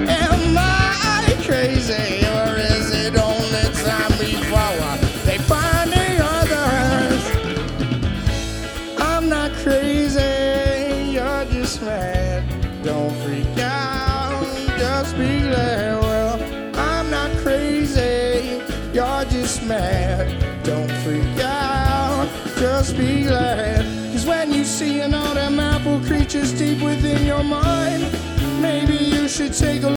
Am I crazy, or is it only time before they find the others? I'm not crazy, you're just mad. Don't freak out, just be glad. Well, I'm not crazy, you're just mad. Don't freak out, just be glad. 'Cause when you see all them apple creatures deep within your mind, maybe you should take a